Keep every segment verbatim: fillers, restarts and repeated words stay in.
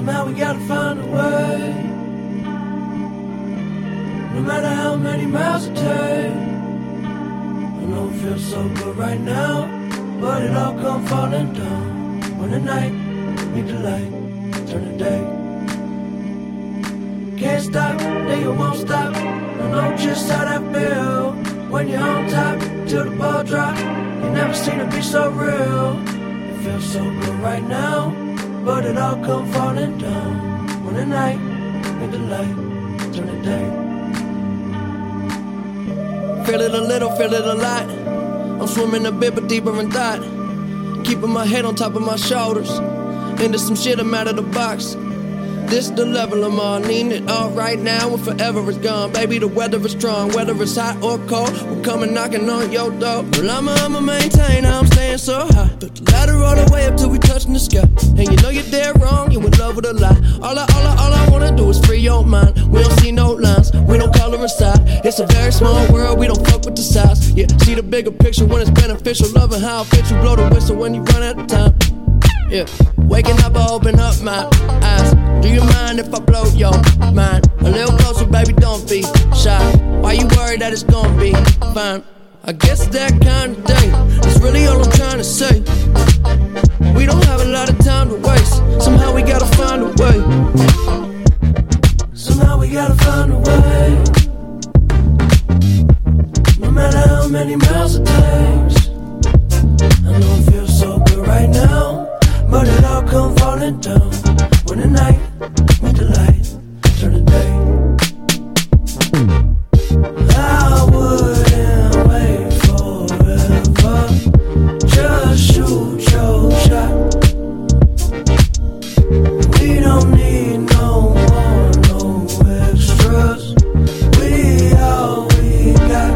Somehow we gotta find a way. No matter how many miles it takes. I know it feels so good right now, but it all come falling down when the night meet the light, turn the day. Can't stop, then you won't stop. I know just how that feel when you're on top till the ball drop. You never seen it be so real. It feels so good right now, but it all come falling down when the night meet the light, turn the day. Feel it a little, feel it a lot. I'm swimming a bit but deeper in thought, keeping my head on top of my shoulders. Into some shit, I'm out of the box. This the level I'm on, needing it all right now and forever is gone. Baby, the weather is strong, whether it's hot or cold, we're coming knocking on your door. Well, I'ma, I'ma maintain, I'm staying so high. Took the ladder all the way up till we touching the sky. And you know you're dead wrong, you in love with a lie. All I, all I, all I wanna do is free your mind. We don't see no lines, we don't color inside. It's a very small world, we don't fuck with the size. Yeah, see the bigger picture when it's beneficial. Loving how it fits you, blow the whistle when you run out of time. Yeah, waking up, I open up my eyes. Do you mind if I blow your mind? A little closer, baby, don't be shy. Why you worried that it's gonna be fine? I guess that kind of day, that's really all I'm trying to say. We don't have a lot of time to waste. Somehow we gotta find a way. Somehow we gotta find a way. No matter how many miles it takes. I know it feels so good right now, but it all come falling down when the night meet the light, turn the day. I wouldn't wait forever, just shoot your shot. We don't need no more, no extras. We all we got.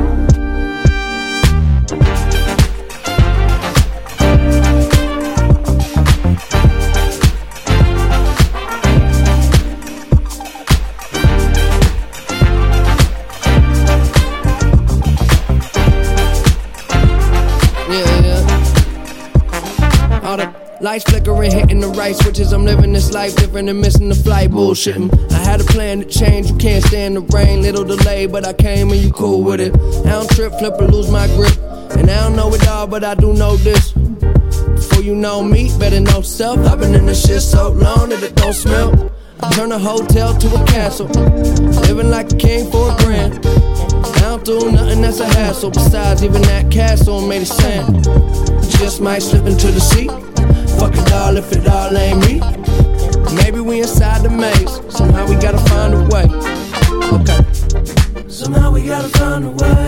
Lights flickering, hitting the right switches. I'm living this life different and missing the flight. Bullshitting. I had a plan to change. You can't stand the rain. Little delay, but I came and you cool with it. I don't trip, flip, or lose my grip. And I don't know it all, but I do know this. Before you know me, better know self. I've been in this shit so long that it don't smell. I turn a hotel to a castle. Living like a king for a grand. I don't do nothing that's a hassle. Besides, even that castle made of sand. Just might slip into the sea. Fuck it all if it all ain't me. Maybe we inside the maze. Somehow we gotta find a way. Okay. Somehow we gotta find a way.